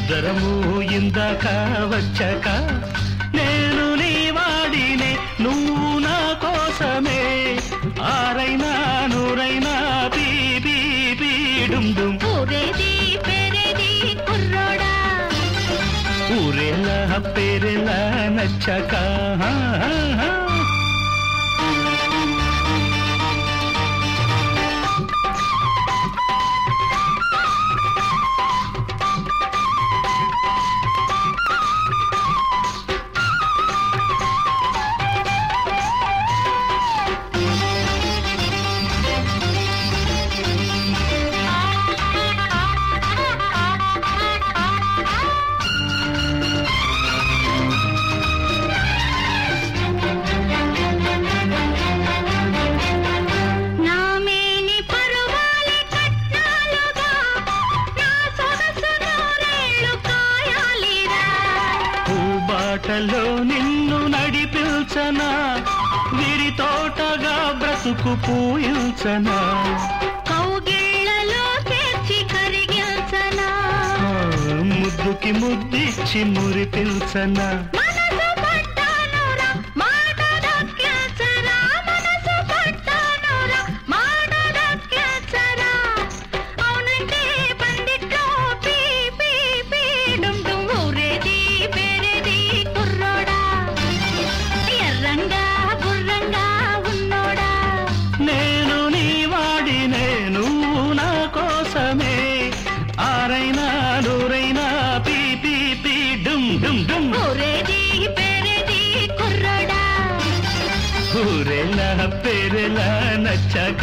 ఇద్దరము ఇందాక వచ్చాక నేను నీ వాడినే నువ్వు నా కోసమే ఆరైనా నూరైనా పీ పీ పీ డుమ్ డుమ్ ఊరేది పేరేది కుర్రోడా ఊరేలా పేరేలా నచ్చాక బాటలో నిన్ను నడిపించనా విరి తోటగా బ్రతుకు పూయించనా కౌగిళ్లలో చేర్చి కరిగించనా ముద్దుకి ముద్దిచ్చి మురిపించనా ఆరైనా నూరైనా పీ పీ పీ డుమ్ డుమ్ డుమ్ ఊరేది పేరేది కుర్రోడా ఊరేలా పేరేలా నచ్చాక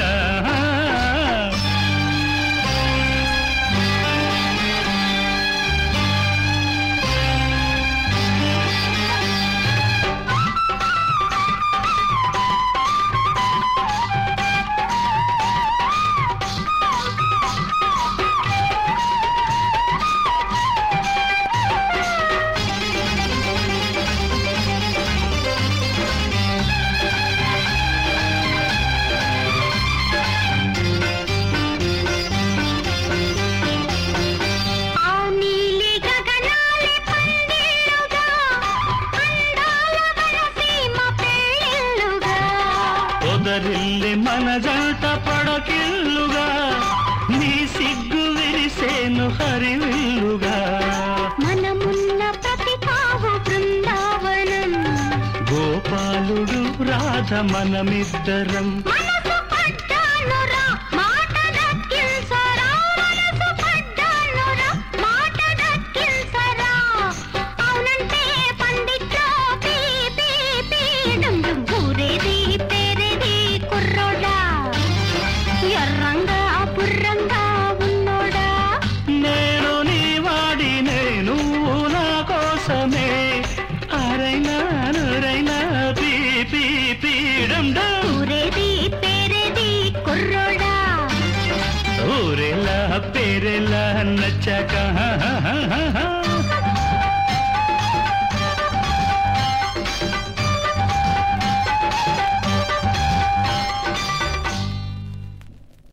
పొదరిల్లి మన జంట పడకిల్లుగా నీ సిగ్గు విరిసేను హరివిల్లుగా మనమున్న ప్రతి తావు బృందావనం గోపాలుడు రాధ మనమిద్దరం మనసు పడ్డానురా మాట దక్కించరా మనసు పడ్డానురా మాట దక్కించరా అవునంటే పండిట్లో పీ పీ పీ డుమ్ డుమ్ ఊరేది పేరేది కుర్రోడా ఎర్రంగా పుర్రంగా ఉన్నోడా నేను నీ వాడినే నువ్వు నా కోసమే ఆరైనా నూరైనా పీ పీ పీ డుమ్ డుమ్ ఊరేది పేరేది కుర్రోడా ఊరేలా పేరేలా నచ్చాక